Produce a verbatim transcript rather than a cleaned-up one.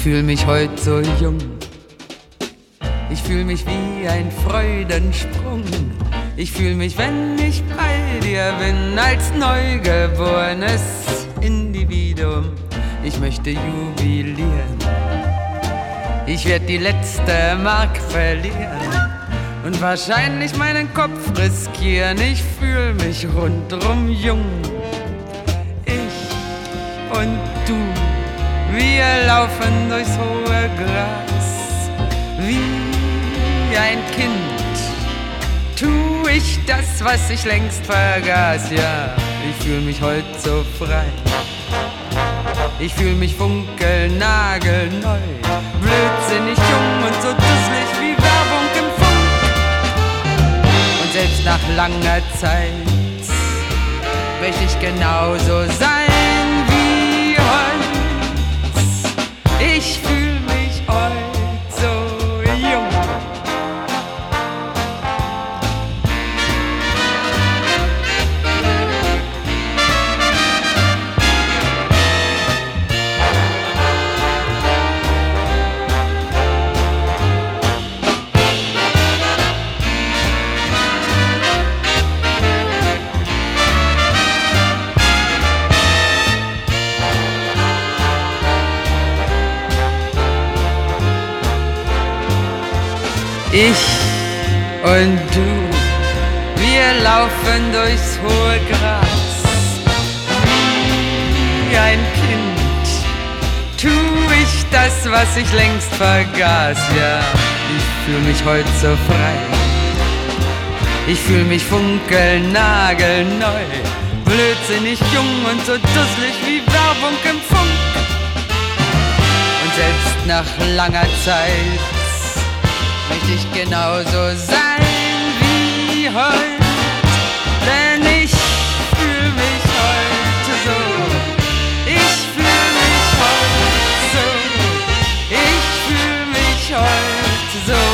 fühl mich heut so jung. Ich fühl mich wie ein Freudensprung. Ich fühl mich, wenn ich bei dir bin, als neugeborenes Individuum. Ich möchte jubilieren. Ich werd die letzte Mark verlieren und wahrscheinlich meinen Kopf riskieren. Ich fühl mich rundrum jung. Ich und du, wir laufen durchs hohe Gras. Wie ein Kind tu ich das, was ich längst vergaß. Ja, ich fühl mich heut so frei. Ich fühl mich funkelnagelneu, blödsinnig jung und so dusselig wie Werbung im Funk. Und selbst nach langer Zeit möchte ich genauso sein wie heute. Ich fühl mich heut so jung. Ich und du, wir laufen durchs hohe Gras. Wie ein Kind tu ich das, was ich längst vergaß. Ja, ich fühl mich heut so frei. Ich fühl mich funkelnagelneu, blödsinnig jung und so dusselig wie Werbung im Funk. Und selbst nach langer Zeit möchte ich genauso sein wie heute, denn ich fühl mich heute so, ich fühl mich heute so, ich fühl mich heute so.